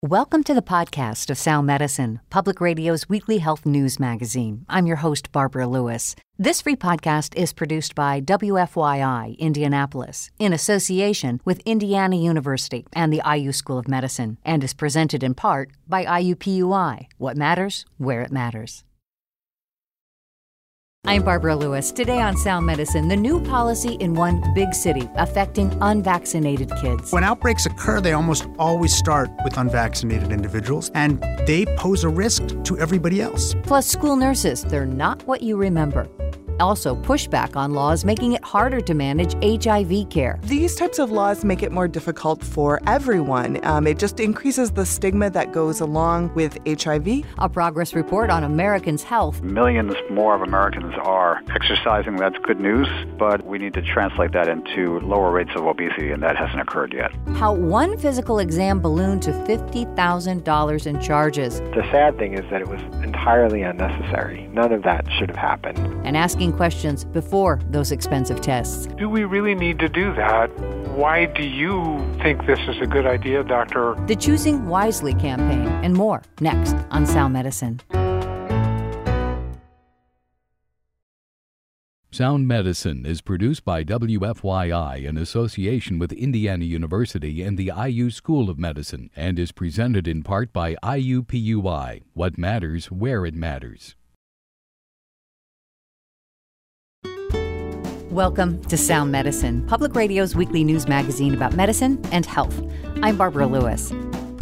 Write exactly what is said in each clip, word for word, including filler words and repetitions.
Welcome to the podcast of Sound Medicine, Public Radio's weekly health news magazine. I'm your host, Barbara Lewis. This free podcast is produced by W F Y I Indianapolis in association with Indiana University and the I U School of Medicine, and is presented in part by I U P U I. What matters, where it matters. I'm Barbara Lewis. Today on Sound Medicine, the new policy in one big city affecting unvaccinated kids. When outbreaks occur, they almost always start with unvaccinated individuals, and they pose a risk to everybody else. Plus, school nurses, they're not what you remember. Also, pushback on laws making it harder to manage H I V care. These types of laws make it more difficult for everyone. Um, it just increases the stigma that goes along with H I V. A progress report on Americans' health. Millions more of Americans are exercising. That's good news, but we need to translate that into lower rates of obesity, and that hasn't occurred yet. How one physical exam ballooned to fifty thousand dollars in charges. The sad thing is that it was entirely unnecessary. None of that should have happened. And asking questions before those expensive tests. Do we really need to do that? Why do you think this is a good idea, doctor? The Choosing Wisely campaign and more next on Sound Medicine. Sound Medicine is produced by W F Y I in association with Indiana University and the I U School of Medicine, and is presented in part by I U P U I. What matters, where it matters. Welcome to Sound Medicine, Public Radio's weekly news magazine about medicine and health. I'm Barbara Lewis.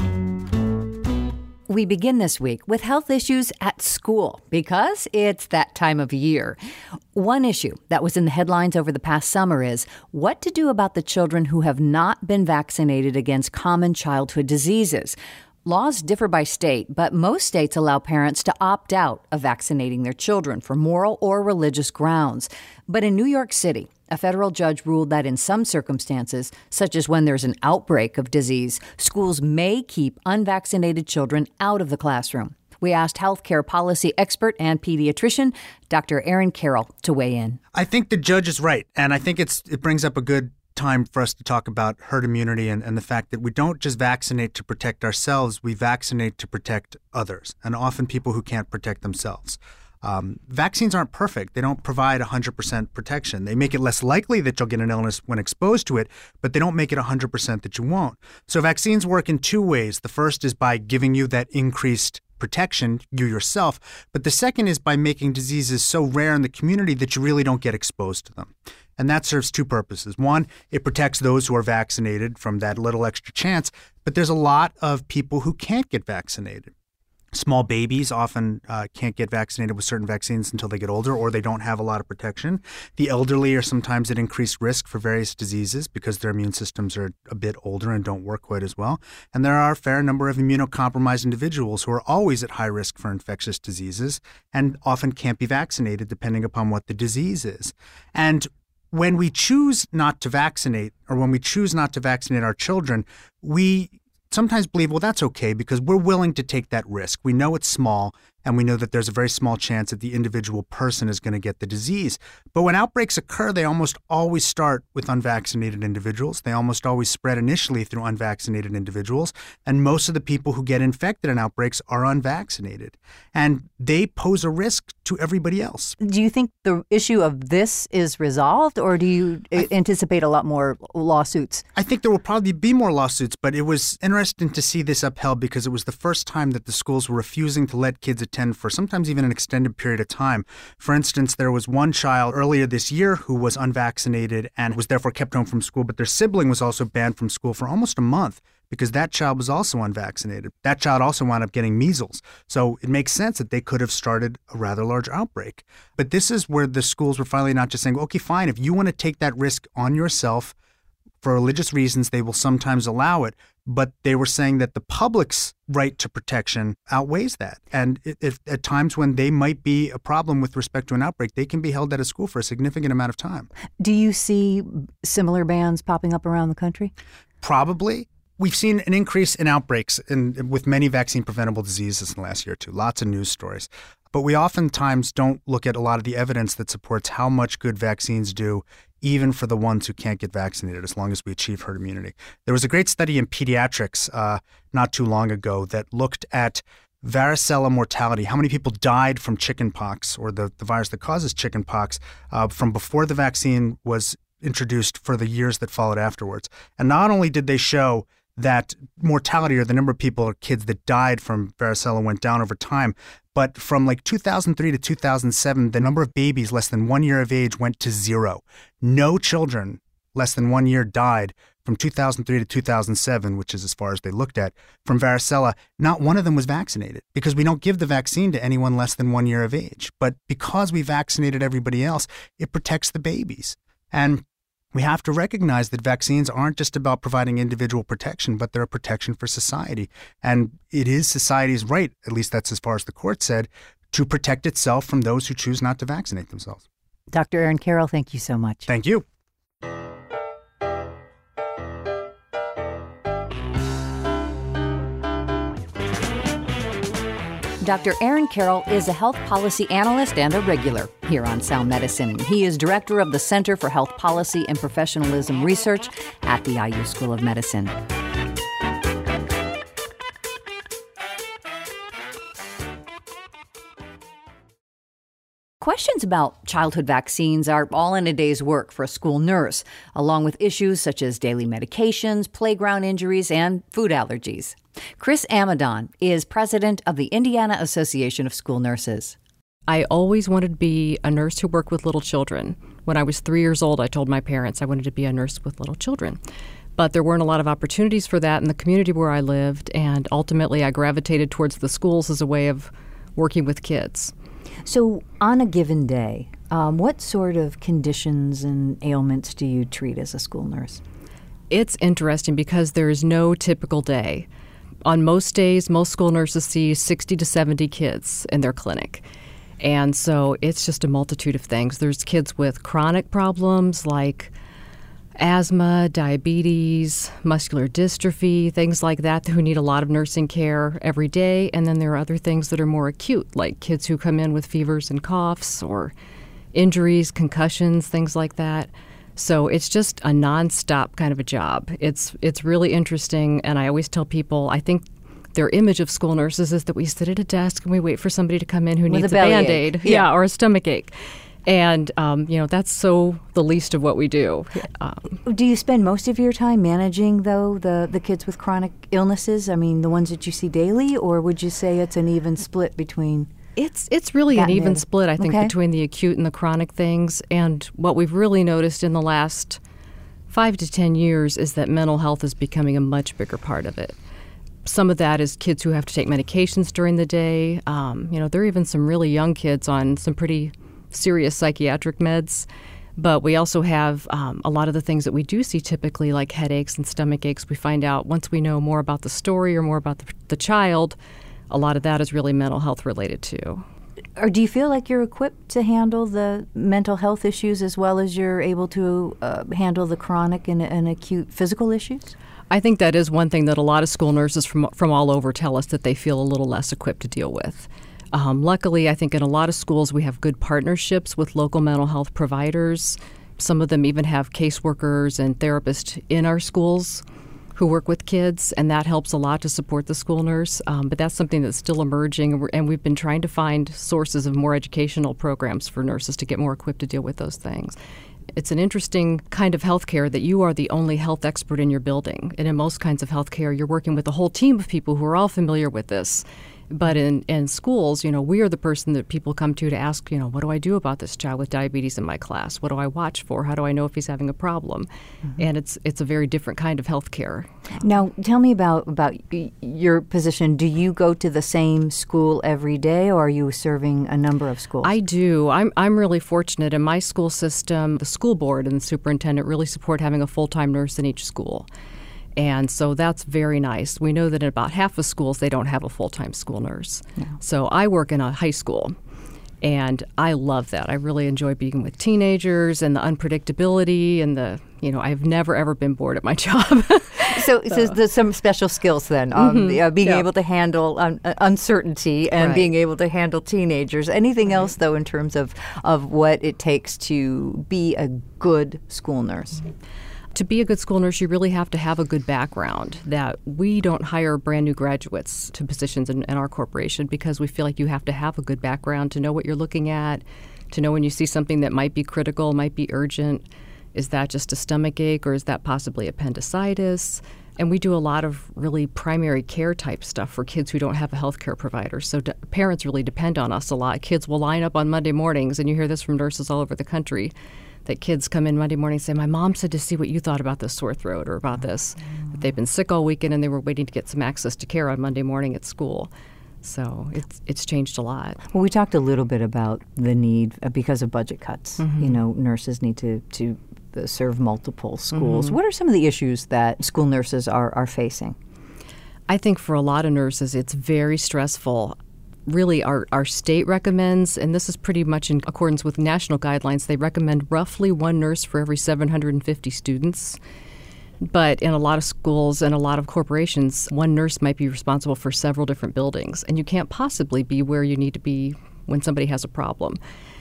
We begin this week with health issues at school because it's that time of year. One issue that was in the headlines over the past summer is what to do about the children who have not been vaccinated against common childhood diseases. Laws differ by state, but most states allow parents to opt out of vaccinating their children for moral or religious grounds. But in New York City, a federal judge ruled that in some circumstances, such as when there's an outbreak of disease, schools may keep unvaccinated children out of the classroom. We asked healthcare policy expert and pediatrician Doctor Aaron Carroll to weigh in. I think the judge is right, and I think it's it brings up a good time for us to talk about herd immunity and, and the fact that we don't just vaccinate to protect ourselves, we vaccinate to protect others, and often people who can't protect themselves. Um, vaccines aren't perfect. They don't provide one hundred percent protection. They make it less likely that you'll get an illness when exposed to it, but they don't make it one hundred percent that you won't. So vaccines work in two ways. The first is by giving you that increased protection, you yourself, but the second is by making diseases so rare in the community that you really don't get exposed to them. And that serves two purposes. One, it protects those who are vaccinated from that little extra chance, but there's a lot of people who can't get vaccinated. Small babies often uh, can't get vaccinated with certain vaccines until they get older, or they don't have a lot of protection. The elderly are sometimes at increased risk for various diseases because their immune systems are a bit older and don't work quite as well. And there are a fair number of immunocompromised individuals who are always at high risk for infectious diseases and often can't be vaccinated depending upon what the disease is. And when we choose not to vaccinate, or when we choose not to vaccinate our children, we sometimes believe, well, that's okay because we're willing to take that risk. We know it's small, and we know that there's a very small chance that the individual person is going to get the disease. But when outbreaks occur, they almost always start with unvaccinated individuals. They almost always spread initially through unvaccinated individuals. And most of the people who get infected in outbreaks are unvaccinated. And they pose a risk to everybody else. Do you think the issue of this is resolved, or do you th- anticipate a lot more lawsuits? I think there will probably be more lawsuits, but it was interesting to see this upheld because it was the first time that the schools were refusing to let kids attend for sometimes even an extended period of time. For instance, there was one child earlier this year who was unvaccinated and was therefore kept home from school, but their sibling was also banned from school for almost a month because that child was also unvaccinated. That child also wound up getting measles. So it makes sense that they could have started a rather large outbreak. But this is where the schools were finally not just saying, okay, fine, if you want to take that risk on yourself for religious reasons, they will sometimes allow it. But they were saying that the public's right to protection outweighs that. And if, at times when they might be a problem with respect to an outbreak, they can be held at a school for a significant amount of time. Do you see similar bans popping up around the country? Probably. We've seen an increase in outbreaks in, with many vaccine-preventable diseases in the last year or two. Lots of news stories. But we oftentimes don't look at a lot of the evidence that supports how much good vaccines do even for the ones who can't get vaccinated, as long as we achieve herd immunity. There was a great study in pediatrics uh, not too long ago that looked at varicella mortality, how many people died from chickenpox, or the, the virus that causes chickenpox, uh, from before the vaccine was introduced for the years that followed afterwards. And not only did they show that mortality, or the number of people or kids that died from varicella, went down over time, but from like two thousand three to two thousand seven, the number of babies less than one year of age went to zero. No children less than one year died from two thousand three to two thousand seven, which is as far as they looked at, from varicella. Not one of them was vaccinated, because we don't give the vaccine to anyone less than one year of age. But because we vaccinated everybody else, it protects the babies. And we have to recognize that vaccines aren't just about providing individual protection, but they're a protection for society. And it is society's right, at least that's as far as the court said, to protect itself from those who choose not to vaccinate themselves. Doctor Aaron Carroll, thank you so much. Thank you. Doctor Aaron Carroll is a health policy analyst and a regular here on Sound Medicine. He is director of the Center for Health Policy and Professionalism Research at the I U School of Medicine. Questions about childhood vaccines are all in a day's work for a school nurse, along with issues such as daily medications, playground injuries, and food allergies. Chris Amidon is president of the Indiana Association of School Nurses. I always wanted to be a nurse who worked with little children. When I was three years old, I told my parents I wanted to be a nurse with little children. But there weren't a lot of opportunities for that in the community where I lived, and ultimately I gravitated towards the schools as a way of working with kids. So on a given day, um, what sort of conditions and ailments do you treat as a school nurse? It's interesting because there is no typical day. On most days, most school nurses see sixty to seventy kids in their clinic. And so it's just a multitude of things. There's kids with chronic problems like asthma, diabetes, muscular dystrophy, things like that, who need a lot of nursing care every day. And then there are other things that are more acute, like kids who come in with fevers and coughs or injuries, concussions, things like that. So it's just a nonstop kind of a job. It's it's really interesting, and I always tell people, I think their image of school nurses is that we sit at a desk and we wait for somebody to come in who With needs a a, belly Band-Aid. ache. Yeah. Yeah, or a stomach ache. And, um, you know, that's so the least of what we do. Um, Do you spend most of your time managing, though, the, the kids with chronic illnesses? I mean, the ones that you see daily, or would you say it's an even split between? It's it's really That an even and the- split, I think, okay. between the acute and the chronic things. And what we've really noticed in the last five to ten years is that mental health is becoming a much bigger part of it. Some of that is kids who have to take medications during the day. Um, you know, there are even some really young kids on some pretty serious psychiatric meds. But we also have um, a lot of the things that we do see typically, like headaches and stomach aches. We find out once we know more about the story or more about the, the child, a lot of that is really mental health related too. Or do you feel like you're equipped to handle the mental health issues as well as you're able to uh, handle the chronic and, and acute physical issues? I think that is one thing that a lot of school nurses from from all over tell us, that they feel a little less equipped to deal with. Um, luckily, I think in a lot of schools we have good partnerships with local mental health providers. Some of them even have caseworkers and therapists in our schools who work with kids, and that helps a lot to support the school nurse. Um, but that's something that's still emerging, and, we're, and we've been trying to find sources of more educational programs for nurses to get more equipped to deal with those things. It's an interesting kind of healthcare that you are the only health expert in your building. And in most kinds of healthcare, you're working with a whole team of people who are all familiar with this. But in, in schools, you know, we are the person that people come to to ask, you know, what do I do about this child with diabetes in my class? What do I watch for? How do I know if he's having a problem? Mm-hmm. And it's it's a very different kind of health care. Now, tell me about, about y- your position. Do you go to the same school every day, or are you serving a number of schools? I do. I'm I'm really fortunate. In my school system, the school board and the superintendent really support having a full-time nurse in each school. And so that's very nice. We know that in about half of schools, they don't have a full-time school nurse. No. So I work in a high school. And I love that. I really enjoy being with teenagers and the unpredictability and the, you know, I've never, ever been bored at my job. so, so, so there's some special skills then, um, mm-hmm. uh, being yeah. able to handle um, uncertainty and right. being able to handle teenagers. Anything right. else, though, in terms of, of what it takes to be a good school nurse? Mm-hmm. To be a good school nurse, you really have to have a good background. That we don't hire brand new graduates to positions in, in our corporation because we feel like you have to have a good background to know what you're looking at, to know when you see something that might be critical, might be urgent. Is that just a stomach ache or is that possibly appendicitis? And we do a lot of really primary care type stuff for kids who don't have a health care provider. So d- parents really depend on us a lot. Kids will line up on Monday mornings, and you hear this from nurses all over the country, that kids come in Monday morning and say, my mom said to see what you thought about this sore throat or about this. That they've been sick all weekend and they were waiting to get some access to care on Monday morning at school. So it's it's changed a lot. Well, we talked a little bit about the need uh, because of budget cuts. Mm-hmm. You know, nurses need to, to uh, serve multiple schools. Mm-hmm. What are some of the issues that school nurses are, are facing? I think for a lot of nurses, it's very stressful. Really, our, our state recommends, and this is pretty much in accordance with national guidelines, they recommend roughly one nurse for every seven hundred fifty students. But in a lot of schools and a lot of corporations, one nurse might be responsible for several different buildings, and you can't possibly be where you need to be when somebody has a problem.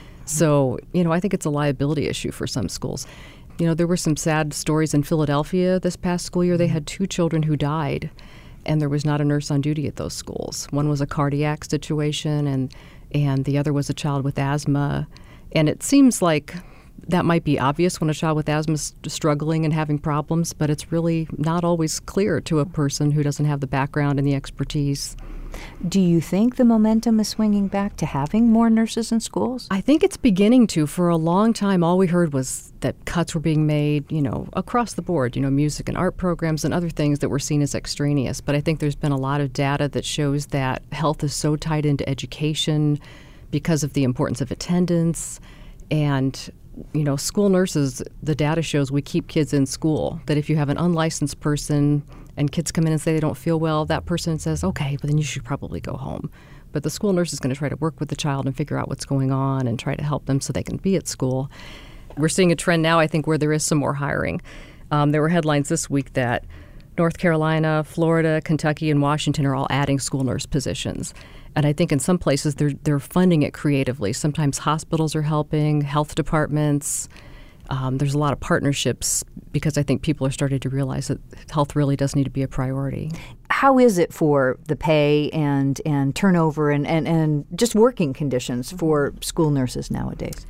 So, you know, I think it's a liability issue for some schools. You know, there were some sad stories in Philadelphia this past school year. They had two children who died, and there was not a nurse on duty at those schools. One was a cardiac situation, and and the other was a child with asthma. And it seems like that might be obvious when a child with asthma is struggling and having problems, but it's really not always clear to a person who doesn't have the background and the expertise. Do you think the momentum is swinging back to having more nurses in schools? I think it's beginning to. For a long time, all we heard was that cuts were being made, you know, across the board, you know, music and art programs and other things that were seen as extraneous. But I think there's been a lot of data that shows that health is so tied into education because of the importance of attendance. And, you know, school nurses, the data shows we keep kids in school, that if you have an unlicensed person and kids come in and say they don't feel well, that person says, okay, but then you should probably go home. But the school nurse is going to try to work with the child and figure out what's going on and try to help them so they can be at school. We're seeing a trend now, I think, where there is some more hiring. Um, there were headlines this week that North Carolina, Florida, Kentucky, and Washington are all adding school nurse positions. And I think in some places they're they're funding it creatively. Sometimes hospitals are helping, health departments. Um, there's a lot of partnerships because I think people are starting to realize that health really does need to be a priority. How is it for the pay and, and turnover and, and, and just working conditions for school nurses nowadays?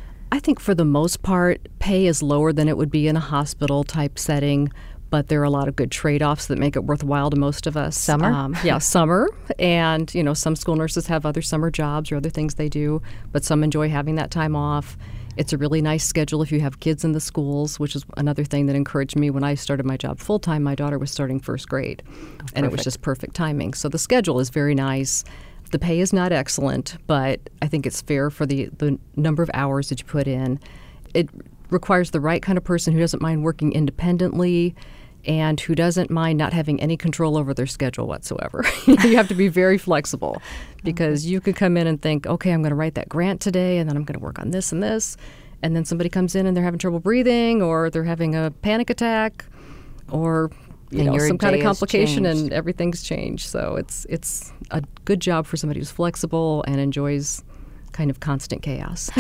I think for the most part, pay is lower than it would be in a hospital type setting, but there are a lot of good trade-offs that make it worthwhile to most of us. Summer? Um, yeah, summer. And, you know, some school nurses have other summer jobs or other things they do, but some enjoy having that time off. It's a really nice schedule if you have kids in the schools, which is another thing that encouraged me. When I started my job full-time, my daughter was starting first grade, oh, and it was just perfect timing. So the schedule is very nice. The pay is not excellent, but I think it's fair for the, the number of hours that you put in. It requires the right kind of person who doesn't mind working independently and who doesn't mind not having any control over their schedule whatsoever. You have to be very flexible because you could come in and think, okay, I'm going to write that grant today, and then I'm going to work on this and this. And then somebody comes in and they're having trouble breathing, or they're having a panic attack, or you know, some kind of complication, and everything's changed. So it's it's a good job for somebody who's flexible and enjoys kind of constant chaos.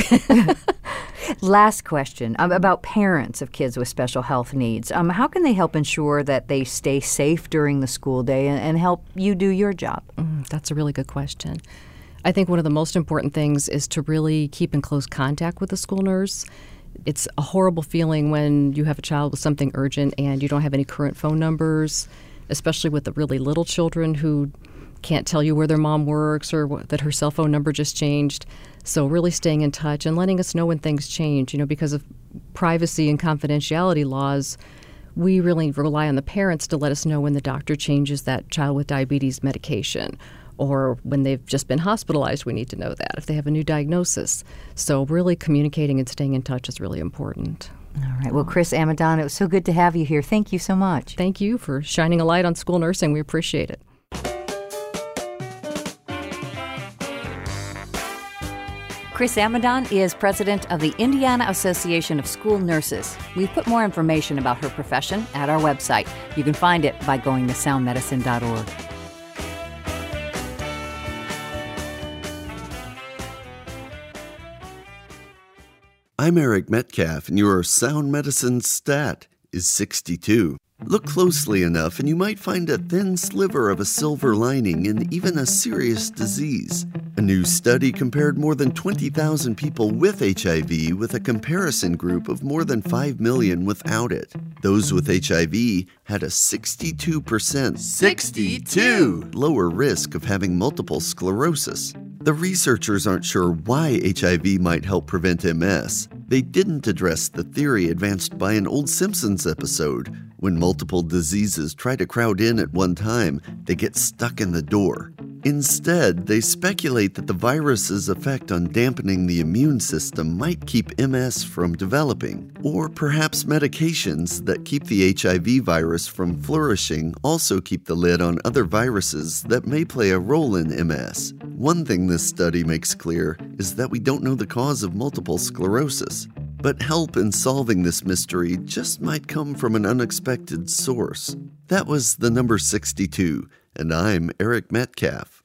Last question um, about parents of kids with special health needs. Um, how can they help ensure that they stay safe during the school day and, and help you do your job? Mm, that's a really good question. I think one of the most important things is to really keep in close contact with the school nurse. It's a horrible feeling when you have a child with something urgent and you don't have any current phone numbers, especially with the really little children who can't tell you where their mom works or what, that her cell phone number just changed. So really staying in touch and letting us know when things change, you know, because of privacy and confidentiality laws, we really rely on the parents to let us know when the doctor changes that child with diabetes medication, or when they've just been hospitalized, we need to know that, if they have a new diagnosis. So really communicating and staying in touch is really important. All right. Well, Chris Amidon, it was so good to have you here. Thank you so much. Thank you for shining a light on school nursing. We appreciate it. Chris Amidon is president of the Indiana Association of School Nurses. We've put more information about her profession at our website. You can find it by going to sound medicine dot org. I'm Eric Metcalf, and your Sound Medicine stat is sixty-two. Look closely enough, and you might find a thin sliver of a silver lining in even a serious disease. A new study compared more than twenty thousand people with H I V with a comparison group of more than five million without it. Those with H I V had a sixty-two percent sixty-two lower risk of having multiple sclerosis. The researchers aren't sure why H I V might help prevent M S. They didn't address the theory advanced by an old Simpsons episode. When multiple diseases try to crowd in at one time, they get stuck in the door. Instead, they speculate that the virus's effect on dampening the immune system might keep M S from developing, or perhaps medications that keep the H I V virus from flourishing also keep the lid on other viruses that may play a role in M S. One thing this study makes clear is that we don't know the cause of multiple sclerosis, but help in solving this mystery just might come from an unexpected source. That was the number sixty-two. And I'm Eric Metcalf.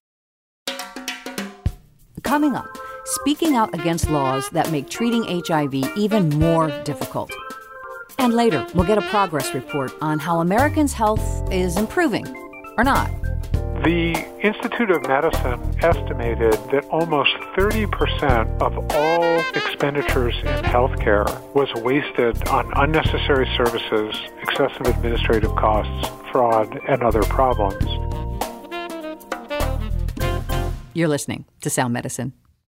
Coming up, speaking out against laws that make treating H I V even more difficult. And later, we'll get a progress report on how Americans' health is improving, or not. The Institute of Medicine estimated that almost thirty percent of all expenditures in healthcare was wasted on unnecessary services, excessive administrative costs, fraud, and other problems. You're listening to Sound Medicine.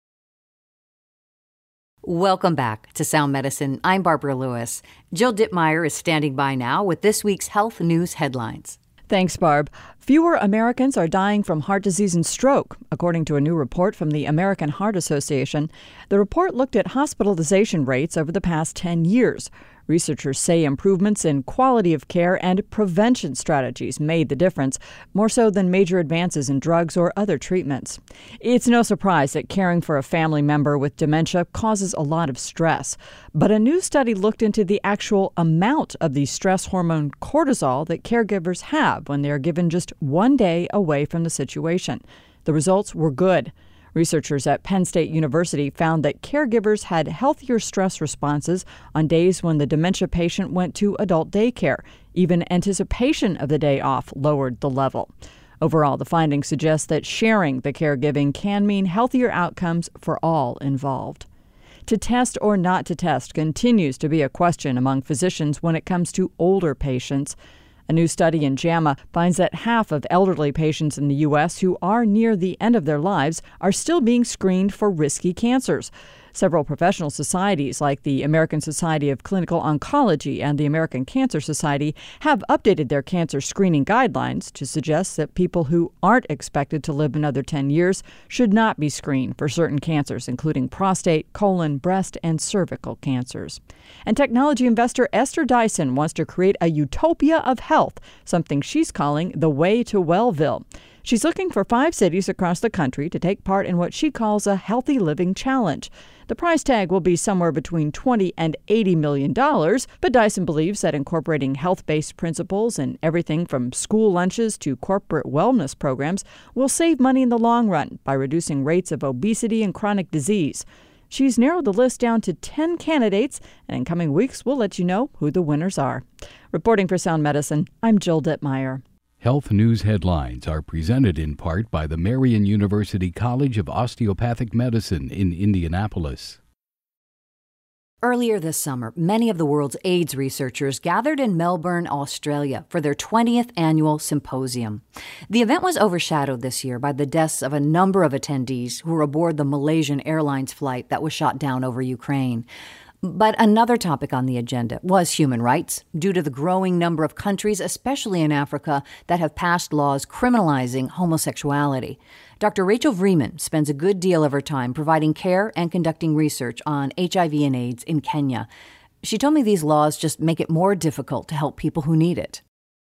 Welcome back to Sound Medicine. I'm Barbara Lewis. Jill Dittmeyer is standing by now with this week's health news headlines. Thanks, Barb. Fewer Americans are dying from heart disease and stroke, according to a new report from the American Heart Association. The report looked at hospitalization rates over the past ten years. Researchers say improvements in quality of care and prevention strategies made the difference, more so than major advances in drugs or other treatments. It's no surprise that caring for a family member with dementia causes a lot of stress. But a new study looked into the actual amount of the stress hormone cortisol that caregivers have when they are given just one day away from the situation. The results were good. Researchers at Penn State University found that caregivers had healthier stress responses on days when the dementia patient went to adult daycare. Even anticipation of the day off lowered the level. Overall, the findings suggest that sharing the caregiving can mean healthier outcomes for all involved. To test or not to test continues to be a question among physicians when it comes to older patients. A new study in JAMA finds that half of elderly patients in the U S who are near the end of their lives are still being screened for risky cancers. Several professional societies, like the American Society of Clinical Oncology and the American Cancer Society, have updated their cancer screening guidelines to suggest that people who aren't expected to live another ten years should not be screened for certain cancers, including prostate, colon, breast, and cervical cancers. And technology investor Esther Dyson wants to create a utopia of health, something she's calling the Way to Wellville. She's looking for five cities across the country to take part in what she calls a healthy living challenge. The price tag will be somewhere between twenty and eighty million dollars, but Dyson believes that incorporating health-based principles in everything from school lunches to corporate wellness programs will save money in the long run by reducing rates of obesity and chronic disease. She's narrowed the list down to ten candidates, and in coming weeks we'll let you know who the winners are. Reporting for Sound Medicine, I'm Jill Dittmeyer. Health news headlines are presented in part by the Marian University College of Osteopathic Medicine in Indianapolis. Earlier this summer, many of the world's AIDS researchers gathered in Melbourne, Australia for their twentieth annual symposium. The event was overshadowed this year by the deaths of a number of attendees who were aboard the Malaysian Airlines flight that was shot down over Ukraine. But another topic on the agenda was human rights, due to the growing number of countries, especially in Africa, that have passed laws criminalizing homosexuality. Doctor Rachel Vreeman spends a good deal of her time providing care and conducting research on H I V and AIDS in Kenya. She told me these laws just make it more difficult to help people who need it.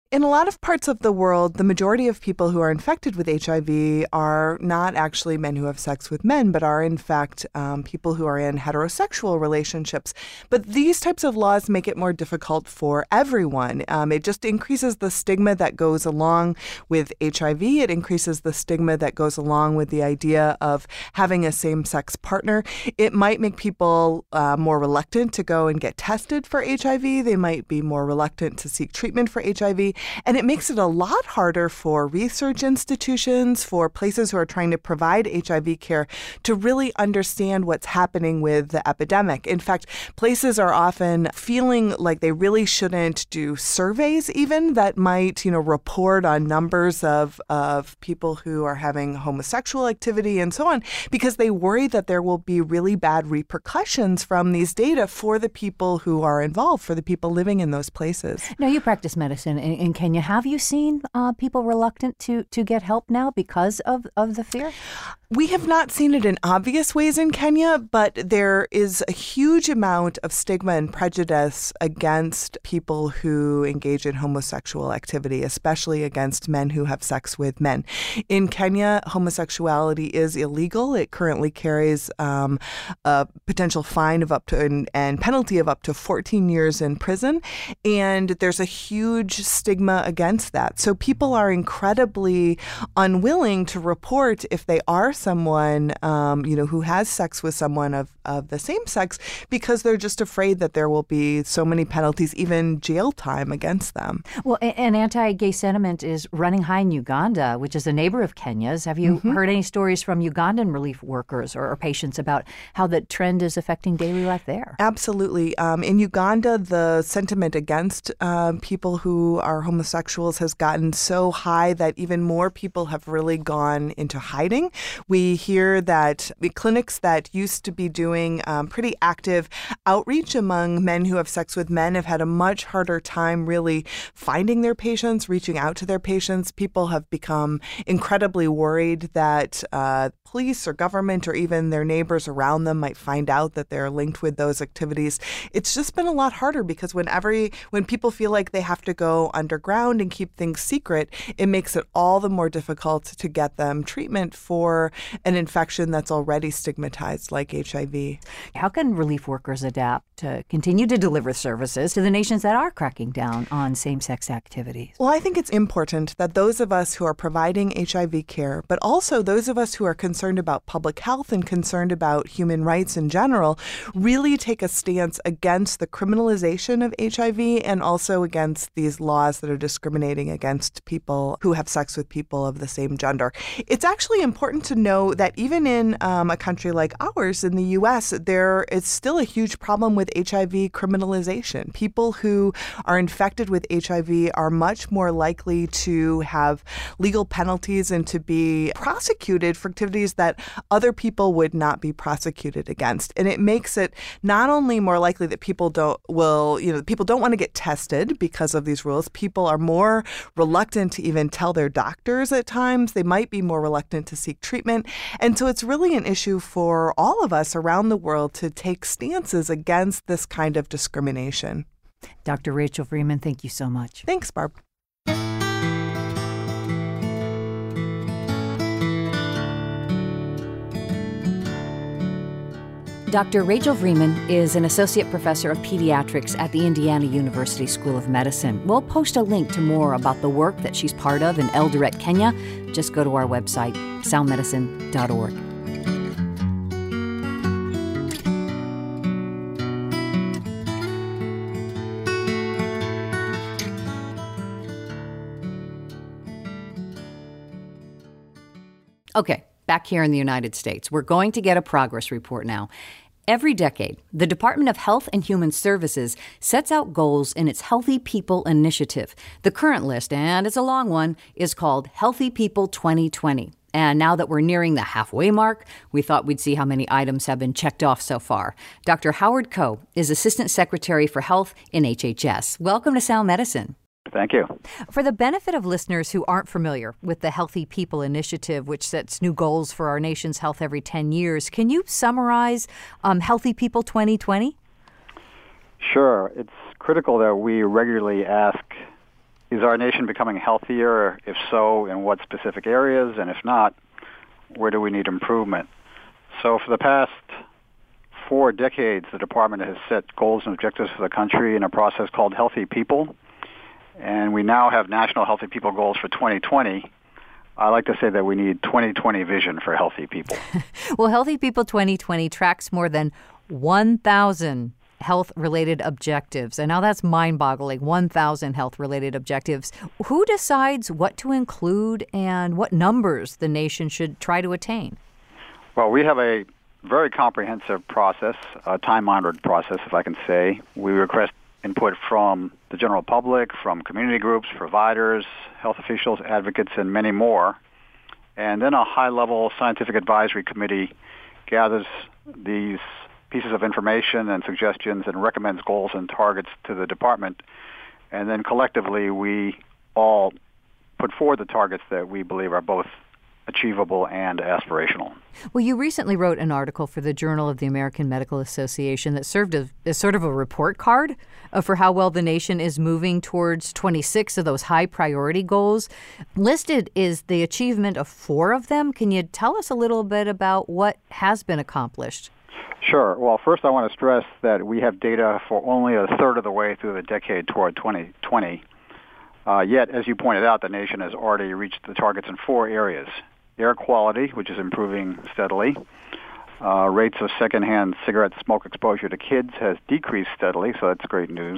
In a lot of parts of the world, the majority of people who are infected with H I V are not actually men who have sex with men, but are in fact um, people who are in heterosexual relationships. But these types of laws make it more difficult for everyone. Um, it just increases the stigma that goes along with H I V. It increases the stigma that goes along with the idea of having a same-sex partner. It might make people uh, more reluctant to go and get tested for H I V. They might be more reluctant to seek treatment for H I V. And it makes it a lot harder for research institutions, for places who are trying to provide H I V care to really understand what's happening with the epidemic. In fact, places are often feeling like they really shouldn't do surveys even that might, you know, report on numbers of, of people who are having homosexual activity and so on, because they worry that there will be really bad repercussions from these data for the people who are involved, for the people living in those places. Now, you practice medicine in, in Kenya. Have you seen uh, people reluctant to, to get help now because of, of the fear? We have not seen it in obvious ways in Kenya, but there is a huge amount of stigma and prejudice against people who engage in homosexual activity, especially against men who have sex with men. In Kenya, homosexuality is illegal. It currently carries um, a potential fine of up to and, and penalty of up to fourteen years in prison, and there's a huge stigma against that. So people are incredibly unwilling to report if they are someone, um, you know, who has sex with someone of, of the same sex, because they're just afraid that there will be so many penalties, even jail time against them. Well, and anti-gay sentiment is running high in Uganda, which is a neighbor of Kenya's. Have you mm-hmm. heard any stories from Ugandan relief workers or, or patients about how the trend is affecting daily life there? Absolutely. Um, in Uganda, the sentiment against uh, people who are homosexuals has gotten so high that even more people have really gone into hiding. We hear that the clinics that used to be doing um, pretty active outreach among men who have sex with men have had a much harder time really finding their patients, reaching out to their patients. People have become incredibly worried that uh, police or government or even their neighbors around them might find out that they're linked with those activities. It's just been a lot harder because when every, when people feel like they have to go underground and keep things secret, it makes it all the more difficult to get them treatment for an infection that's already stigmatized like H I V. How can relief workers adapt to continue to deliver services to the nations that are cracking down on same-sex activities? Well, I think it's important that those of us who are providing H I V care, but also those of us who are concerned about public health and concerned about human rights in general, really take a stance against the criminalization of H I V and also against these laws that are discriminating against people who have sex with people of the same gender. It's actually important to know that even in um, a country like ours, in the U S, there is still a huge problem with H I V criminalization. People who are infected with H I V are much more likely to have legal penalties and to be prosecuted for activities that other people would not be prosecuted against. And it makes it not only more likely that people don't will, you know, people don't want to get tested because of these rules. People are more reluctant to even tell their doctors at times. They might be more reluctant to seek treatment. And so it's really an issue for all of us around the world to take stances against this kind of discrimination. Doctor Rachel Freeman, thank you so much. Thanks, Barb. Doctor Rachel Freeman is an associate professor of pediatrics at the Indiana University School of Medicine. We'll post a link to more about the work that she's part of in Eldoret, Kenya. Just go to our website, sound medicine dot org. Okay, back here in the United States, we're going to get a progress report now. Every decade, the Department of Health and Human Services sets out goals in its Healthy People Initiative. The current list, and it's a long one, is called Healthy People twenty twenty. And now that we're nearing the halfway mark, we thought we'd see how many items have been checked off so far. Doctor Howard Koh is Assistant Secretary for Health in H H S. Welcome to Sound Medicine. Thank you. For the benefit of listeners who aren't familiar with the Healthy People Initiative, which sets new goals for our nation's health every ten years, can you summarize um, Healthy People twenty twenty? Sure. It's critical that we regularly ask is our nation becoming healthier? If so, in what specific areas? And if not, where do we need improvement? So for the past four decades, the department has set goals and objectives for the country in a process called Healthy People. And we now have National Healthy People goals for twenty twenty. I like to say that we need twenty twenty vision for healthy people. Well, Healthy People twenty twenty tracks more than one thousand health-related objectives. And now that's mind-boggling, one thousand health-related objectives. Who decides what to include and what numbers the nation should try to attain? Well, we have a very comprehensive process, a time-honored process, if I can say. We request input from the general public, from community groups, providers, health officials, advocates, and many more. And then a high-level scientific advisory committee gathers these pieces of information and suggestions and recommends goals and targets to the department. And then collectively, we all put forward the targets that we believe are both achievable and aspirational. Well, you recently wrote an article for the Journal of the American Medical Association that served as, as sort of a report card uh, for how well the nation is moving towards twenty-six of those high priority goals. Listed is the achievement of four of them. Can you tell us a little bit about what has been accomplished? Sure. Well, first I want to stress that we have data for only a third of the way through the decade toward twenty twenty. Uh, yet, as you pointed out, the nation has already reached the targets in four areas. Air quality, which is improving steadily. Uh, rates of secondhand cigarette smoke exposure to kids has decreased steadily, so that's great news.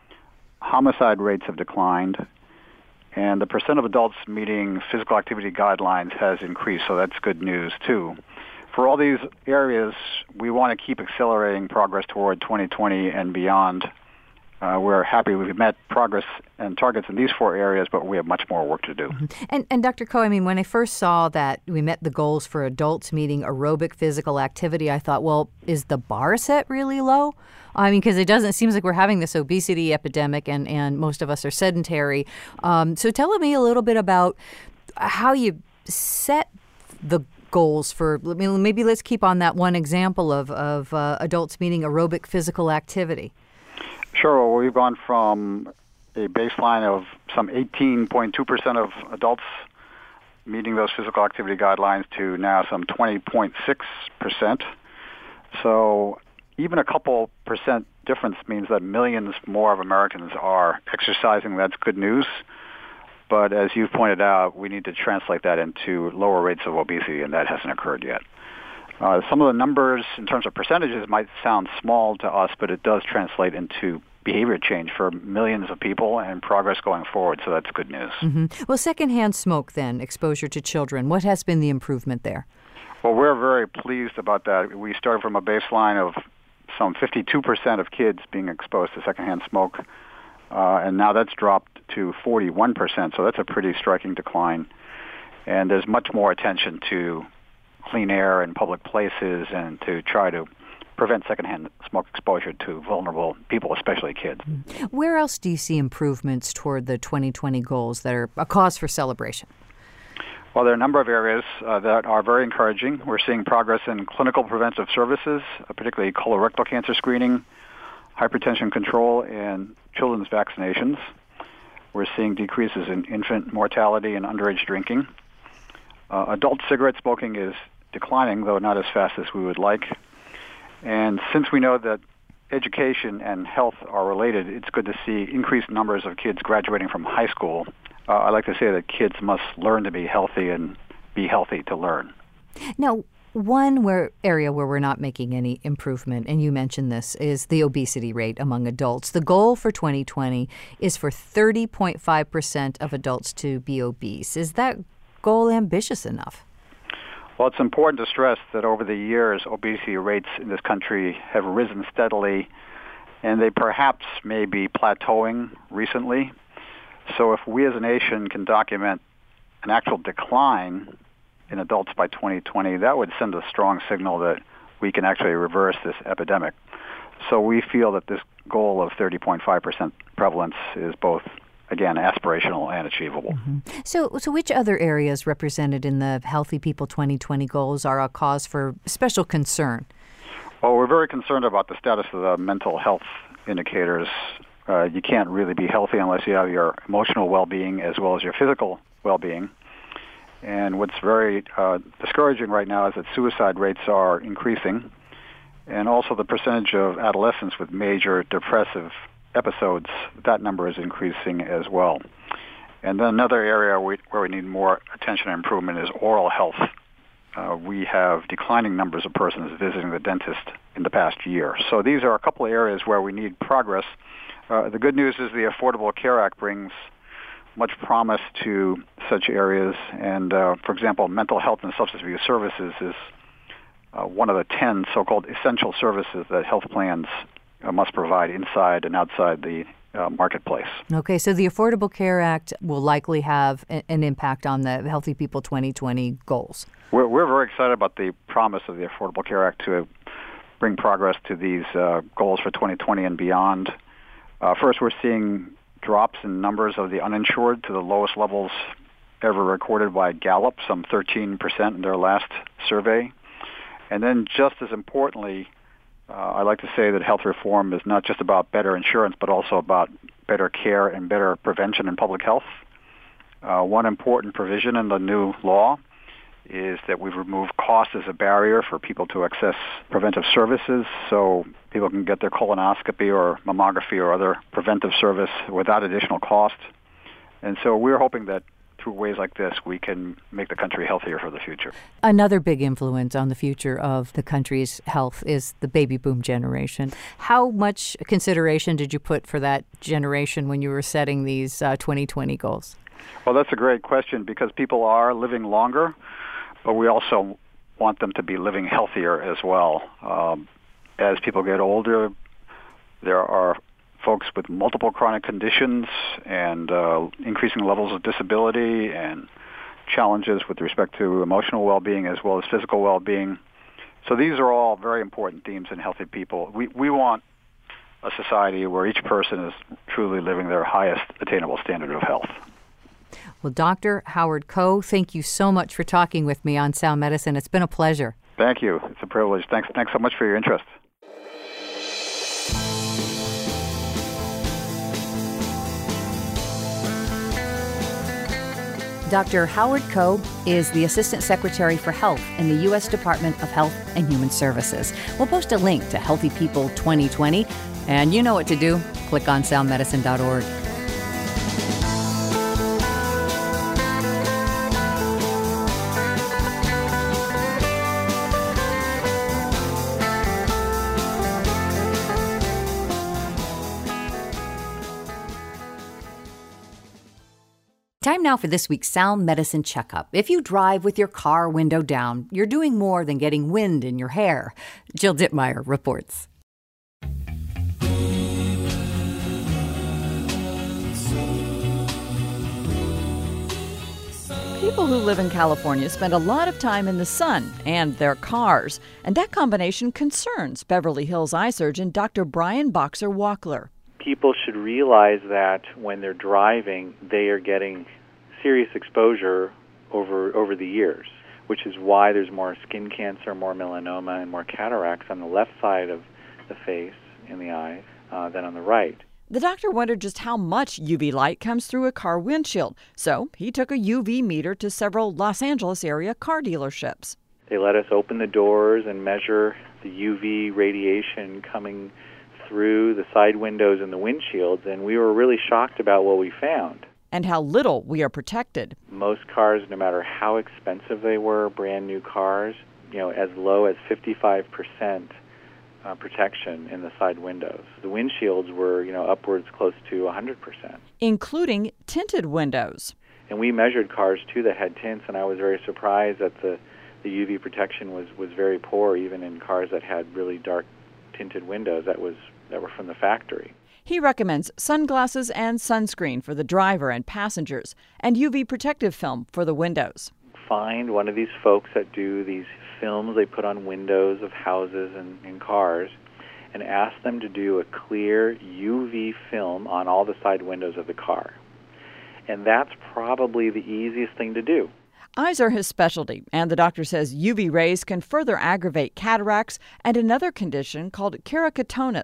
Homicide rates have declined. And the percent of adults meeting physical activity guidelines has increased, so that's good news, too. For all these areas, we want to keep accelerating progress toward twenty twenty and beyond. Uh, we're happy we've met progress and targets in these four areas, but we have much more work to do. Mm-hmm. And, and Doctor Koh, I mean, when I first saw that we met the goals for adults meeting aerobic physical activity, I thought, well, is the bar set really low? I mean, because it doesn't, it seems like we're having this obesity epidemic and, and most of us are sedentary. Um, so tell me a little bit about how you set the goals for, I mean, maybe let's keep on that one example of, of uh, adults meeting aerobic physical activity. Sure. Well, we've gone from a baseline of some eighteen point two percent of adults meeting those physical activity guidelines to now some twenty point six percent. So even a couple percent difference means that millions more of Americans are exercising. That's good news. But as you've pointed out, we need to translate that into lower rates of obesity, and that hasn't occurred yet. Uh, some of the numbers in terms of percentages might sound small to us, but it does translate into behavior change for millions of people and progress going forward, so that's good news. Mm-hmm. Well, secondhand smoke then, exposure to children, what has been the improvement there? Well, we're very pleased about that. We started from a baseline of some fifty-two percent of kids being exposed to secondhand smoke, uh, and now that's dropped to forty-one percent, so that's a pretty striking decline. And there's much more attention to clean air in public places and to try to prevent secondhand smoke exposure to vulnerable people, especially kids. Where else do you see improvements toward the twenty twenty goals that are a cause for celebration? Well, there are a number of areas uh, that are very encouraging. We're seeing progress in clinical preventive services, uh, particularly colorectal cancer screening, hypertension control, and children's vaccinations. We're seeing decreases in infant mortality and underage drinking. Uh, adult cigarette smoking is declining, though not as fast as we would like. And since we know that education and health are related, it's good to see increased numbers of kids graduating from high school. Uh, I like to say that kids must learn to be healthy and be healthy to learn. Now, one where area where we're not making any improvement, and you mentioned this, is the obesity rate among adults. The goal for twenty twenty is for thirty point five percent of adults to be obese. Is that goal ambitious enough? Well, it's important to stress that over the years, obesity rates in this country have risen steadily, and they perhaps may be plateauing recently. So if we as a nation can document an actual decline in adults by twenty twenty, that would send a strong signal that we can actually reverse this epidemic. So we feel that this goal of thirty point five percent prevalence is both, again, aspirational and achievable. Mm-hmm. So, so which other areas represented in the Healthy People twenty twenty goals are a cause for special concern? Well, we're very concerned about the status of the mental health indicators uh, you can't really be healthy unless you have your emotional well-being as well as your physical well-being. And what's very uh, discouraging right now is that suicide rates are increasing, and also the percentage of adolescents with major depressive episodes, that number is increasing as well. And then another area we, where we need more attention and improvement is oral health. Uh, we have declining numbers of persons visiting the dentist in the past year. So these are a couple of areas where we need progress. Uh, the good news is the Affordable Care Act brings much promise to such areas. And, uh, for example, mental health and substance abuse services is uh, one of the ten so-called essential services that health plans uh, must provide inside and outside the uh, marketplace. Okay, so the Affordable Care Act will likely have a, an impact on the Healthy People twenty twenty goals. We're, we're very excited about the promise of the Affordable Care Act to bring progress to these uh, goals for twenty twenty and beyond. Uh, first, we're seeing drops in numbers of the uninsured to the lowest levels ever recorded by Gallup, some thirteen percent in their last survey. And then just as importantly, uh, I like to say that health reform is not just about better insurance, but also about better care and better prevention in public health. Uh, one important provision in the new law is that we've removed cost as a barrier for people to access preventive services, so people can get their colonoscopy or mammography or other preventive service without additional cost. And so we're hoping that through ways like this, we can make the country healthier for the future. Another big influence on the future of the country's health is the baby boom generation. How much consideration did you put for that generation when you were setting these uh, twenty twenty goals? Well, that's a great question because people are living longer, but we also want them to be living healthier as well. Um, as people get older, there are folks with multiple chronic conditions and uh, increasing levels of disability and challenges with respect to emotional well-being as well as physical well-being. So these are all very important themes in Healthy People. We, we want a society where each person is truly living their highest attainable standard of health. Well, Doctor Howard Koh, thank you so much for talking with me on Sound Medicine. It's been a pleasure. Thank you. It's a privilege. Thanks, thanks so much for your interest. Doctor Howard Koh is the Assistant Secretary for Health in the U S Department of Health and Human Services. We'll post a link to Healthy People twenty twenty, and you know what to do. Click on sound medicine dot org. Time now for this week's Sound Medicine Checkup. If you drive with your car window down, you're doing more than getting wind in your hair. Jill Dittmeyer reports. People who live in California spend a lot of time in the sun and their cars, and that combination concerns Beverly Hills eye surgeon Doctor Brian Boxer-Walkler. People should realize that when they're driving, they are getting serious exposure over over the years, which is why there's more skin cancer, more melanoma, and more cataracts on the left side of the face in the eye uh, than on the right. The doctor wondered just how much U V light comes through a car windshield, so he took a U V meter to several Los Angeles area car dealerships. They let us open the doors and measure the U V radiation coming through the side windows and the windshields, and we were really shocked about what we found. And how little we are protected. Most cars, no matter how expensive they were, brand new cars, you know, as low as fifty-five percent uh, protection in the side windows. The windshields were, you know, upwards close to one hundred percent. Including tinted windows. And we measured cars, too, that had tints, and I was very surprised that the, the U V protection was, was very poor, even in cars that had really dark tinted windows that was that were from the factory. He recommends sunglasses and sunscreen for the driver and passengers, and U V protective film for the windows. Find one of these folks that do these films they put on windows of houses and, and cars, and ask them to do a clear U V film on all the side windows of the car. And that's probably the easiest thing to do. Eyes are his specialty, and the doctor says U V rays can further aggravate cataracts and another condition called keratoconus.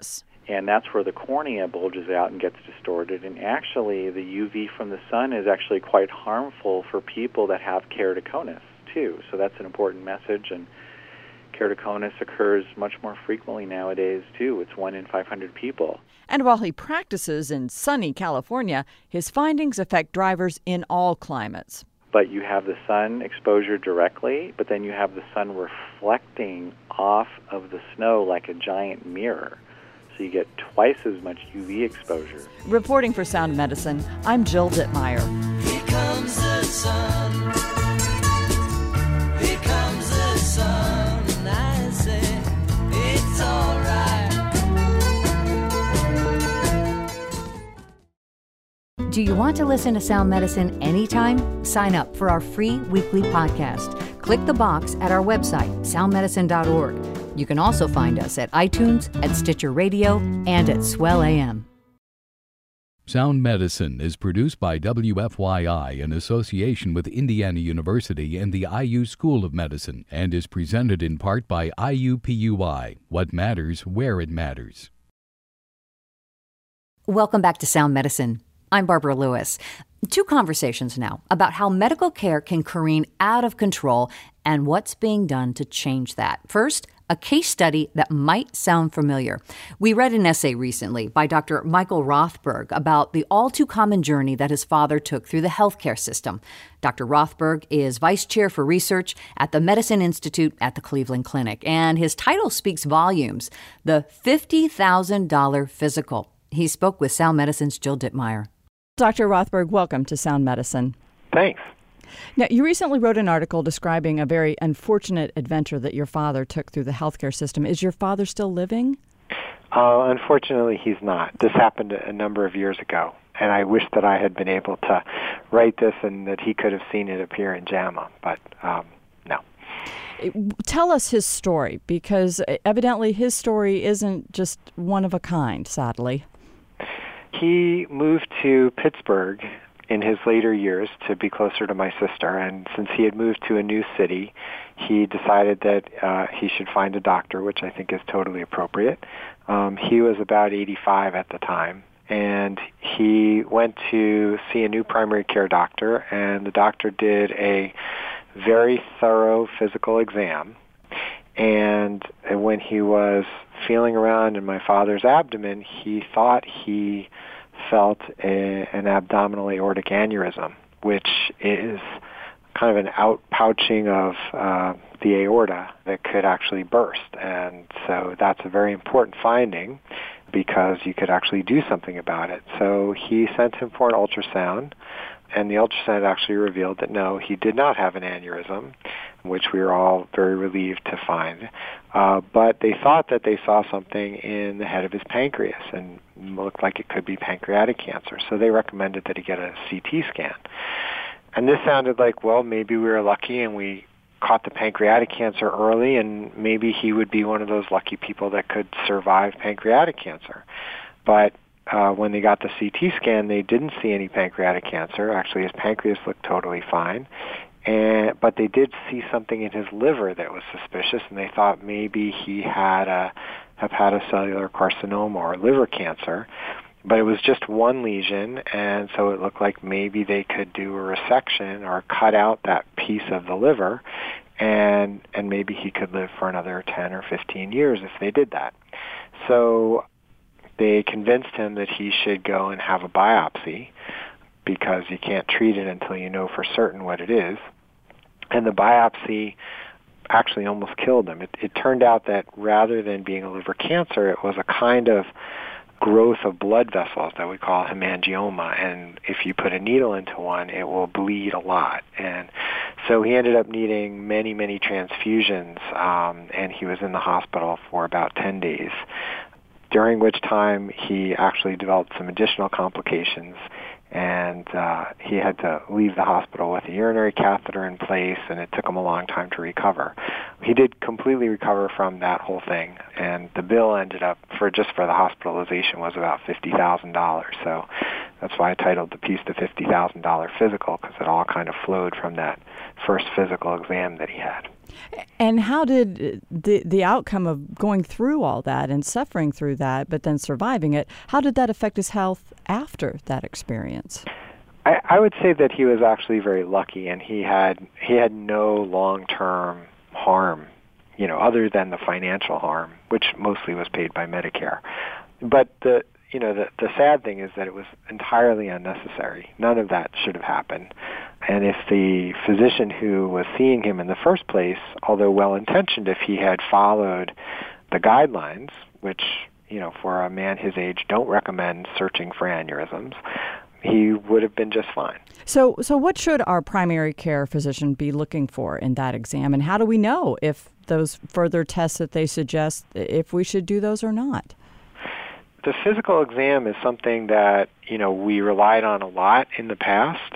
and that's where the cornea bulges out and gets distorted. And actually, the U V from the sun is actually quite harmful for people that have keratoconus, too. So that's an important message, and keratoconus occurs much more frequently nowadays, too. It's one in five hundred people. And while he practices in sunny California, his findings affect drivers in all climates. But you have the sun exposure directly, but then you have the sun reflecting off of the snow like a giant mirror. So you get twice as much U V exposure. Reporting for Sound Medicine, I'm Jill Dittmeyer. Here comes the sun. Here comes the sun. And I say, it's all right. Do you want to listen to Sound Medicine anytime? Sign up for our free weekly podcast. Click the box at our website, sound medicine dot org. You can also find us at iTunes, at Stitcher Radio, and at Swell A M. Sound Medicine is produced by W F Y I in association with Indiana University and the I U School of Medicine, and is presented in part by I U P U I. What matters, where it matters. Welcome back to Sound Medicine. I'm Barbara Lewis. Two conversations now about how medical care can careen out of control and what's being done to change that. First, a case study that might sound familiar. We read an essay recently by Doctor Michael Rothberg about the all-too-common journey that his father took through the healthcare system. Doctor Rothberg is vice chair for research at the Medicine Institute at the Cleveland Clinic, and his title speaks volumes, the fifty thousand dollars Physical. He spoke with Sound Medicine's Jill Dittmeyer. Doctor Rothberg, welcome to Sound Medicine. Thanks. Now, you recently wrote an article describing a very unfortunate adventure that your father took through the healthcare system. Is your father still living? Uh, unfortunately, he's not. This happened a number of years ago, and I wish that I had been able to write this and that he could have seen it appear in JAMA, but um, no. Tell us his story, because evidently his story isn't just one of a kind, sadly. He moved to Pittsburgh in his later years to be closer to my sister, and since he had moved to a new city, he decided that uh, he should find a doctor, which I think is totally appropriate. Um, he was about eighty-five at the time, and he went to see a new primary care doctor, and the doctor did a very thorough physical exam. And when he was feeling around in my father's abdomen, he thought he felt a, an abdominal aortic aneurysm, which is kind of an outpouching of uh, the aorta that could actually burst. And so that's a very important finding because you could actually do something about it. So he sent him for an ultrasound, and the ultrasound actually revealed that no, he did not have an aneurysm, which we were all very relieved to find. Uh, but they thought that they saw something in the head of his pancreas and looked like it could be pancreatic cancer. So they recommended that he get a C T scan. And this sounded like, well, maybe we were lucky and we caught the pancreatic cancer early, and maybe he would be one of those lucky people that could survive pancreatic cancer. But uh, when they got the C T scan, they didn't see any pancreatic cancer. Actually, his pancreas looked totally fine. And, but they did see something in his liver that was suspicious, and they thought maybe he had a hepatocellular carcinoma or liver cancer. But it was just one lesion, and so it looked like maybe they could do a resection or cut out that piece of the liver, and and maybe he could live for another ten or fifteen years if they did that. So they convinced him that he should go and have a biopsy because you can't treat it until you know for certain what it is. And the biopsy actually almost killed him. It, it turned out that rather than being a liver cancer, it was a kind of growth of blood vessels that we call hemangioma, and if you put a needle into one, it will bleed a lot. And so he ended up needing many, many transfusions, um, and he was in the hospital for about ten days, during which time he actually developed some additional complications, and uh, he had to leave the hospital with a urinary catheter in place, and it took him a long time to recover. He did completely recover from that whole thing, and the bill ended up, for just for the hospitalization, was about fifty thousand dollars. So that's why I titled the piece the fifty thousand dollars Physical, because it all kind of flowed from that first physical exam that he had. And how did the the outcome of going through all that and suffering through that, but then surviving it, how did that affect his health after that experience? I, I would say that he was actually very lucky, and he had he had no long-term harm, you know, other than the financial harm, which mostly was paid by Medicare. But the you know the the sad thing is that it was entirely unnecessary. None of that should have happened. And if the physician who was seeing him in the first place, although well-intentioned, if he had followed the guidelines, which, you know, for a man his age don't recommend searching for aneurysms, he would have been just fine. So so what should our primary care physician be looking for in that exam? And how do we know if those further tests that they suggest, if we should do those or not? The physical exam is something that, you know, we relied on a lot in the past.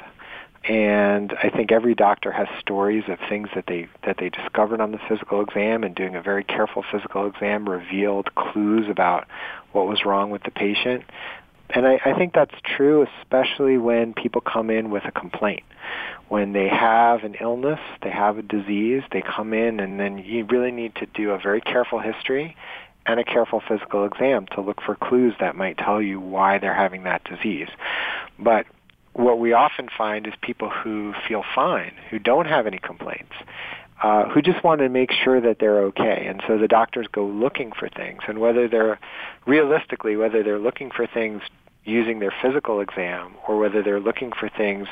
And I think every doctor has stories of things that they that they discovered on the physical exam, and doing a very careful physical exam revealed clues about what was wrong with the patient. And I, I think that's true, especially when people come in with a complaint. When they have an illness, they have a disease, they come in, and then you really need to do a very careful history and a careful physical exam to look for clues that might tell you why they're having that disease. But what we often find is people who feel fine, who don't have any complaints, uh, who just want to make sure that they're okay. And so the doctors go looking for things. And whether they're, realistically, whether they're looking for things using their physical exam or whether they're looking for things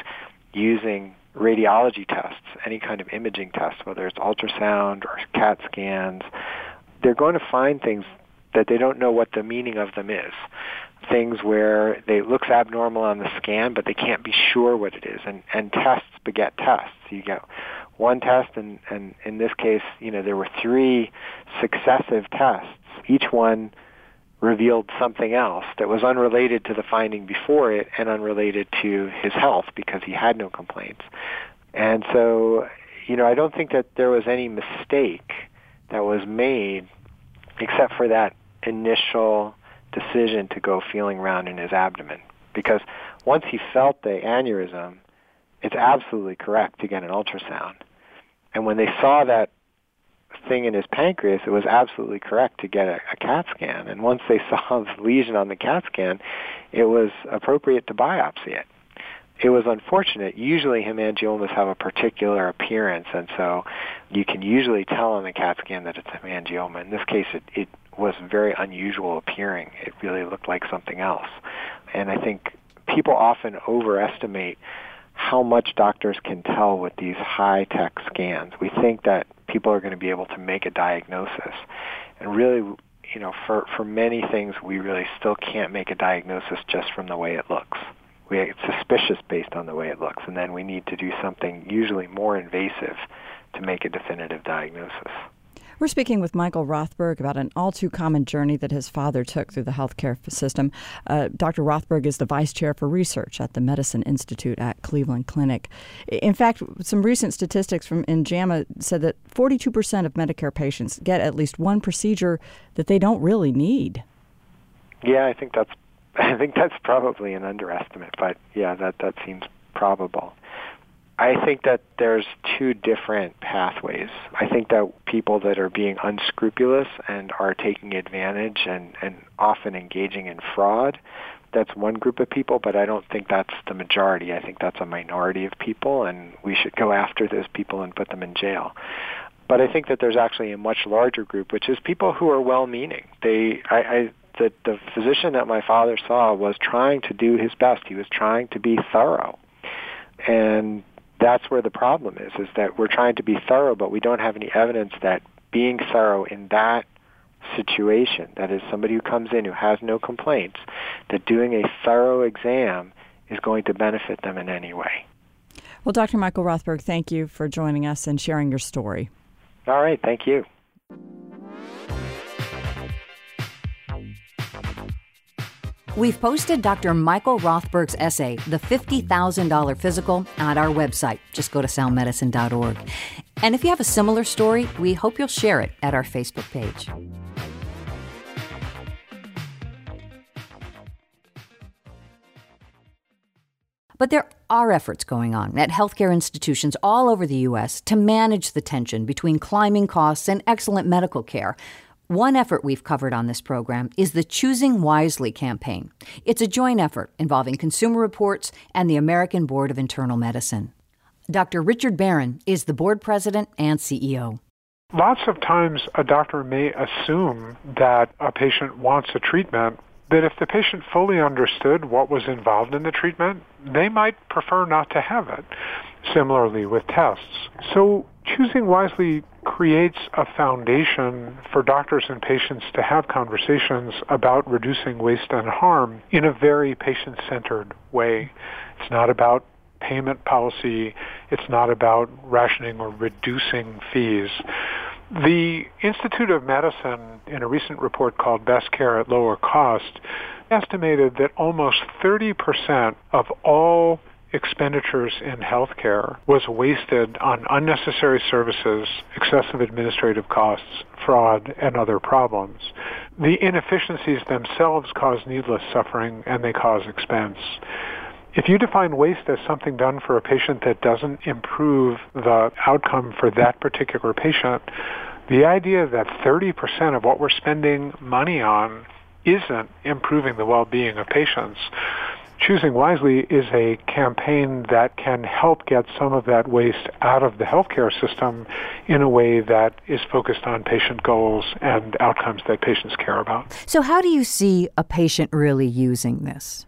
using radiology tests, any kind of imaging tests, whether it's ultrasound or CAT scans, they're going to find things that they don't know what the meaning of them is. Things where they looks abnormal on the scan, but they can't be sure what it is. And, and tests beget tests. You get one test, and, and in this case, you know, there were three successive tests. Each one revealed something else that was unrelated to the finding before it and unrelated to his health because he had no complaints. And so, you know, I don't think that there was any mistake that was made except for that initial decision to go feeling around in his abdomen. Because once he felt the aneurysm, it's absolutely correct to get an ultrasound. And when they saw that thing in his pancreas, it was absolutely correct to get a, a CAT scan. And once they saw the lesion on the CAT scan, it was appropriate to biopsy it. It was unfortunate. Usually hemangiomas have a particular appearance, and so you can usually tell on the CAT scan that it's hemangioma. In this case, it, it was very unusual appearing. It really looked like something else. And I think people often overestimate how much doctors can tell with these high-tech scans. We think that people are going to be able to make a diagnosis. And really, you know, for, for many things, we really still can't make a diagnosis just from the way it looks. We, it's suspicious based on the way it looks, and then we need to do something usually more invasive to make a definitive diagnosis. We're speaking with Michael Rothberg about an all-too-common journey that his father took through the healthcare system. Uh, Doctor Rothberg is the vice chair for research at the Medicine Institute at Cleveland Clinic. In fact, some recent statistics from in JAMA said that forty-two percent of Medicare patients get at least one procedure that they don't really need. Yeah, I think that's I think that's probably an underestimate, but yeah, that, that seems probable. I think that there's two different pathways. I think that people that are being unscrupulous and are taking advantage and, and often engaging in fraud, that's one group of people, but I don't think that's the majority. I think that's a minority of people, and we should go after those people and put them in jail. But I think that there's actually a much larger group, which is people who are well-meaning. They, I, I The, the physician that my father saw was trying to do his best. He was trying to be thorough. And that's where the problem is, is that we're trying to be thorough, but we don't have any evidence that being thorough in that situation, that is somebody who comes in who has no complaints, that doing a thorough exam is going to benefit them in any way. Well, Doctor Michael Rothberg, thank you for joining us and sharing your story. All right, thank you. We've posted Doctor Michael Rothberg's essay, The fifty thousand dollars Physical, on our website. Just go to sound medicine dot org. And if you have a similar story, we hope you'll share it at our Facebook page. But there are efforts going on at healthcare institutions all over the U S to manage the tension between climbing costs and excellent medical care. One effort we've covered on this program is the Choosing Wisely campaign. It's a joint effort involving Consumer Reports and the American Board of Internal Medicine. Doctor Richard Barron is the board president and C E O. Lots of times a doctor may assume that a patient wants a treatment, that if the patient fully understood what was involved in the treatment, they might prefer not to have it. Similarly with tests. So Choosing Wisely creates a foundation for doctors and patients to have conversations about reducing waste and harm in a very patient-centered way. It's not about payment policy. It's not about rationing or reducing fees. The Institute of Medicine, in a recent report called Best Care at Lower Cost, estimated that almost thirty percent of all expenditures in healthcare was wasted on unnecessary services, excessive administrative costs, fraud, and other problems. The inefficiencies themselves cause needless suffering, and they cause expense. If you define waste as something done for a patient that doesn't improve the outcome for that particular patient, the idea that thirty percent of what we're spending money on isn't improving the well-being of patients. Choosing Wisely is a campaign that can help get some of that waste out of the healthcare system in a way that is focused on patient goals and outcomes that patients care about. So how do you see a patient really using this?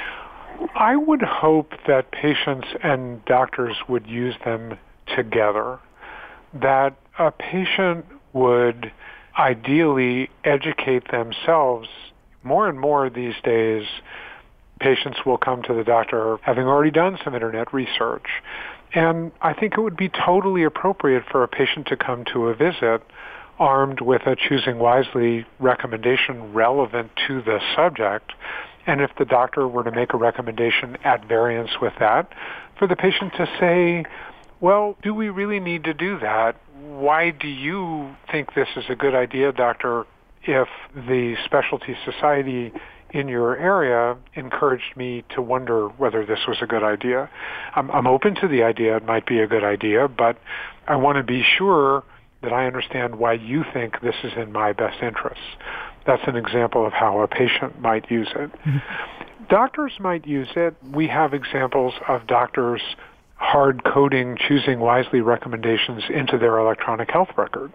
I would hope that patients and doctors would use them together, that a patient would ideally educate themselves. More and more these days, patients will come to the doctor having already done some internet research. And I think it would be totally appropriate for a patient to come to a visit armed with a Choosing Wisely recommendation relevant to the subject. And if the doctor were to make a recommendation at variance with that, for the patient to say, well, do we really need to do that? Why do you think this is a good idea, doctor, if the specialty society in your area encouraged me to wonder whether this was a good idea? I'm, I'm open to the idea it might be a good idea, but I want to be sure that I understand why you think this is in my best interests. That's an example of how a patient might use it. Mm-hmm. Doctors might use it. We have examples of doctors hard-coding Choosing Wisely recommendations into their electronic health record.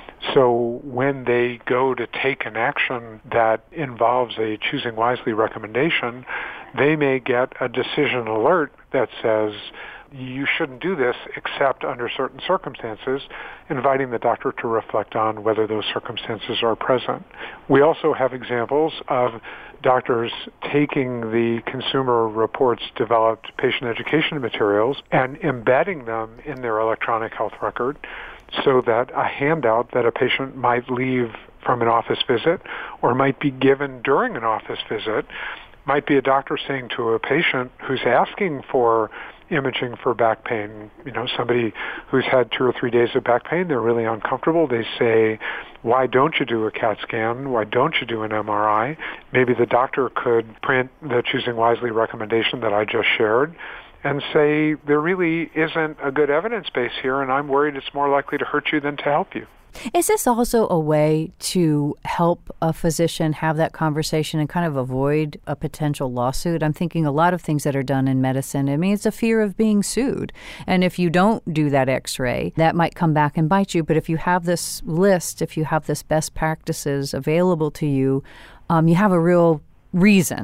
So when they go to take an action that involves a Choosing Wisely recommendation, they may get a decision alert that says, you shouldn't do this except under certain circumstances, inviting the doctor to reflect on whether those circumstances are present. We also have examples of doctors taking the Consumer Reports developed patient education materials and embedding them in their electronic health record so that a handout that a patient might leave from an office visit or might be given during an office visit might be a doctor saying to a patient who's asking for imaging for back pain, you know, somebody who's had two or three days of back pain, they're really uncomfortable. They say, why don't you do a CAT scan? Why don't you do an M R I? Maybe the doctor could print the Choosing Wisely recommendation that I just shared and say, there really isn't a good evidence base here, and I'm worried it's more likely to hurt you than to help you. Is this also a way to help a physician have that conversation and kind of avoid a potential lawsuit? I'm thinking a lot of things that are done in medicine. I mean, it's a fear of being sued. And if you don't do that x-ray, that might come back and bite you. But if you have this list, if you have this best practices available to you, um, you have a real reason.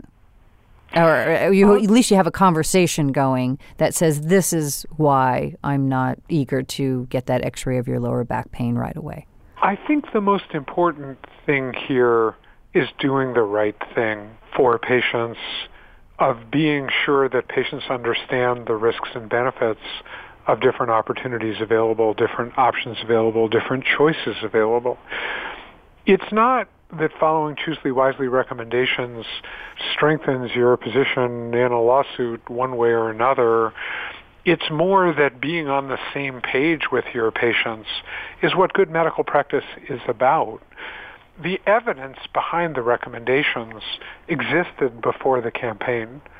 Or you, at least you have a conversation going that says, this is why I'm not eager to get that x-ray of your lower back pain right away. I think the most important thing here is doing the right thing for patients, of being sure that patients understand the risks and benefits of different opportunities available, different options available, different choices available. It's not that following Choosing Wisely recommendations strengthens your position in a lawsuit one way or another. It's more that being on the same page with your patients is what good medical practice is about. The evidence behind the recommendations existed before the campaign.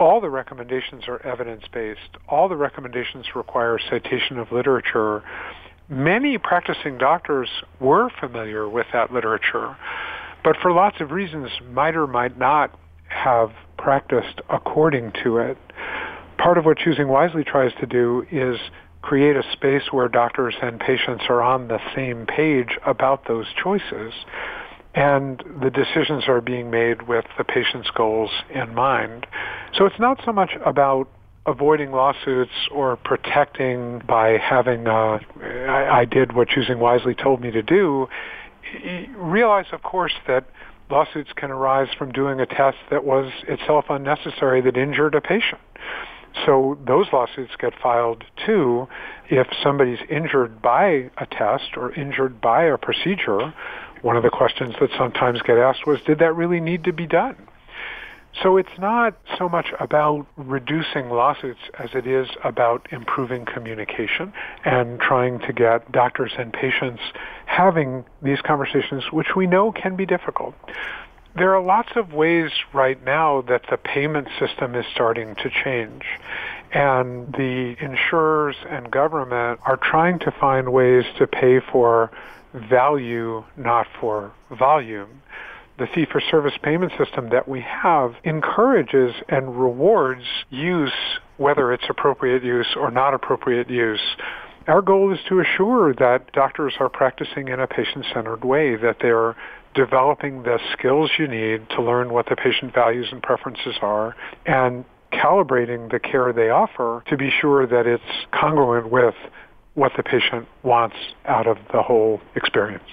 all the recommendations are evidence-based. All the recommendations require citation of literature. Many practicing doctors were familiar with that literature, but for lots of reasons might or might not have practiced according to it. Part of what Choosing Wisely tries to do is create a space where doctors and patients are on the same page about those choices, and the decisions are being made with the patient's goals in mind. So it's not so much about avoiding lawsuits or protecting by having, uh, I, I did what Choosing Wisely told me to do. Realize, of course, that lawsuits can arise from doing a test that was itself unnecessary that injured a patient. So those lawsuits get filed too if somebody's injured by a test or injured by a procedure. One of the questions that sometimes get asked was, did that really need to be done? So it's not so much about reducing lawsuits as it is about improving communication and trying to get doctors and patients having these conversations, which we know can be difficult. There are lots of ways right now that the payment system is starting to change, and the insurers and government are trying to find ways to pay for value, not for volume. The fee-for-service payment system that we have encourages and rewards use, whether it's appropriate use or not appropriate use. Our goal is to assure that doctors are practicing in a patient-centered way, that they're developing the skills you need to learn what the patient values and preferences are, and calibrating the care they offer to be sure that it's congruent with what the patient wants out of the whole experience.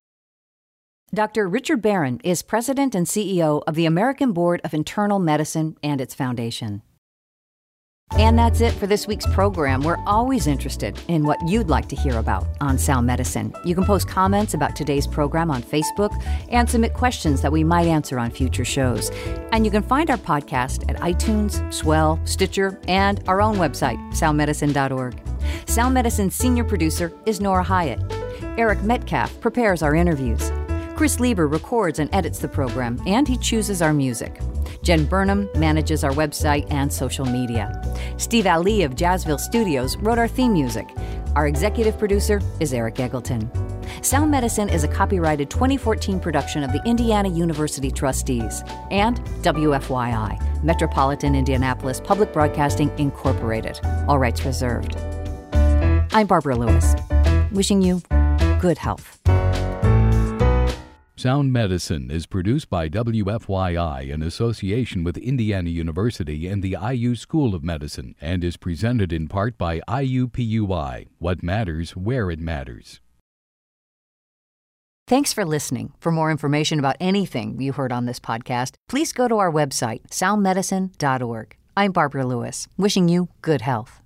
Doctor Richard Barron is president and C E O of the American Board of Internal Medicine and its foundation. And that's it for this week's program. We're always interested in what you'd like to hear about on Sound Medicine. You can post comments about today's program on Facebook and submit questions that we might answer on future shows. And you can find our podcast at iTunes, Swell, Stitcher, and our own website, sound medicine dot org. Sound Medicine's senior producer is Nora Hyatt. Eric Metcalf prepares our interviews. Chris Lieber records and edits the program, and he chooses our music. Jen Burnham manages our website and social media. Steve Ali of Jazzville Studios wrote our theme music. Our executive producer is Eric Eggleton. Sound Medicine is a copyrighted twenty fourteen production of the Indiana University Trustees and W F Y I, Metropolitan Indianapolis Public Broadcasting Incorporated. All rights reserved. I'm Barbara Lewis, wishing you good health. Sound Medicine is produced by W F Y I in association with Indiana University and the I U School of Medicine, and is presented in part by I U P U I. What matters, where it matters. Thanks for listening. For more information about anything you heard on this podcast, please go to our website, sound medicine dot org. I'm Barbara Lewis, wishing you good health.